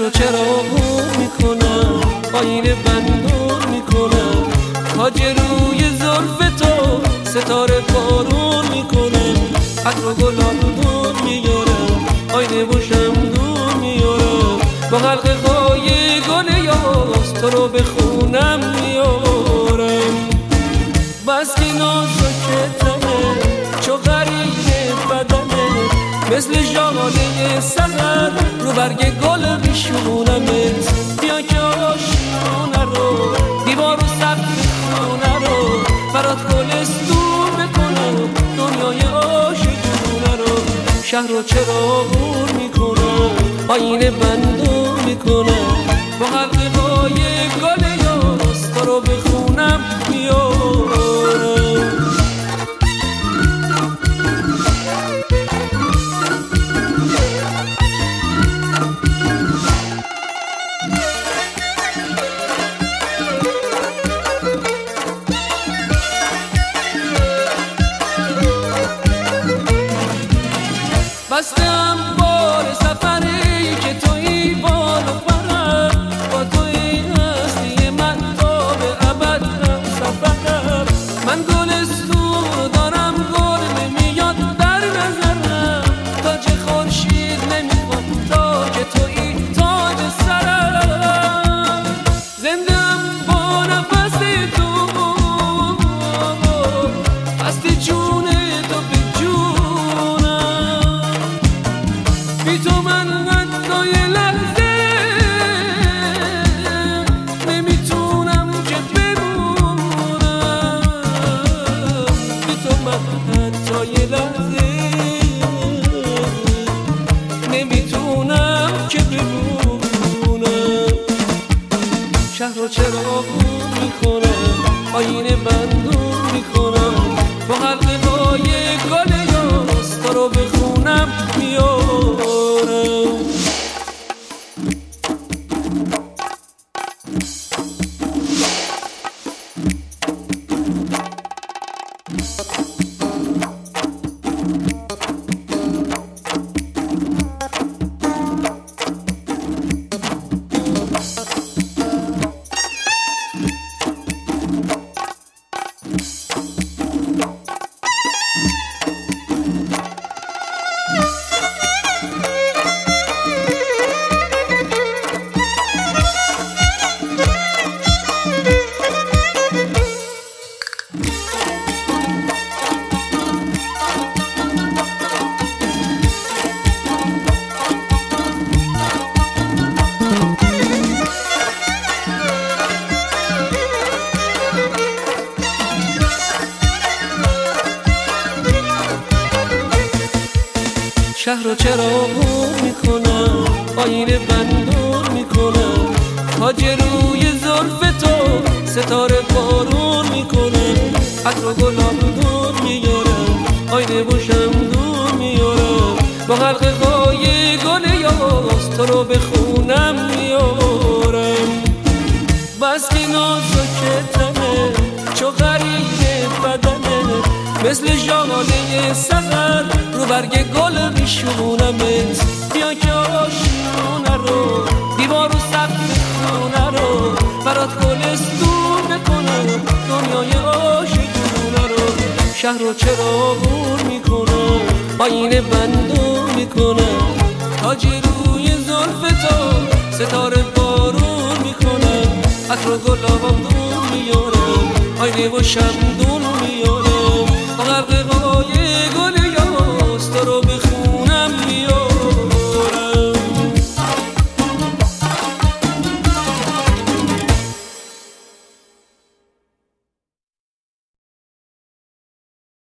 رو چراغون میکنم، آینه بندون میکنم، تاج روی زلف تو ستاره بارون میکنم، عطر و گلابون میارم، آینه و شمدون میارم، با حلقه های گل یاس تو رو به خونم میارم. بس که نازکتمه چو غریب بدنه، مثل ژاله سحر رو برگ گل میشونمت. بیا که آشونه رو دیوار و سقف خونه رو برات گلستون بکنم، دنیای عاشقونه رو. شهر رو چراغون میکنم، آینه بندون میکنم، با حلقه های گل یاس تو رو به خونم میارم. بستم بار سفری که توی بال و پرم، با توی هستی من تا به ابد هم سفرم. من گلستون دارم گل نمیاد در نظرم، تاج خورشید نمیخوام تاج توی تاج سرم. زندم با نفس تو، هستی جون تو به جونم، بی تو من حتی یه لحظه نمیتونم که بمونم، بی تو من حتی یه لحظه نمیتونم که بمونم. شهر رو چراغون میکنم، آینه بندون میکنم، با حلقه های گل یاس تو رو به خونم میارم. شهر رو چراغون میکنم، آینه بندون میکنم، تاج روی زلف تو ستاره بارون میکنم، عطر و گلابون میارم، آینه و شمدون میارم، با حلقه های گل یاس تو رو به خونم میارم. بس که نازکتمه چو غریب بدنه، مثل ژاله سحر رو برگ گل میشونمت. بیا که آشونه رو دیوار و سقف خونه رو برات گلستون بکنم، دنیای عاشقونه رو. شهر رو چراغون میکنم، آینه بندون میکنم، تاج روی زلف تو ستاره بارون میکنم، عطر و گلابون میارم، آینه و شمدون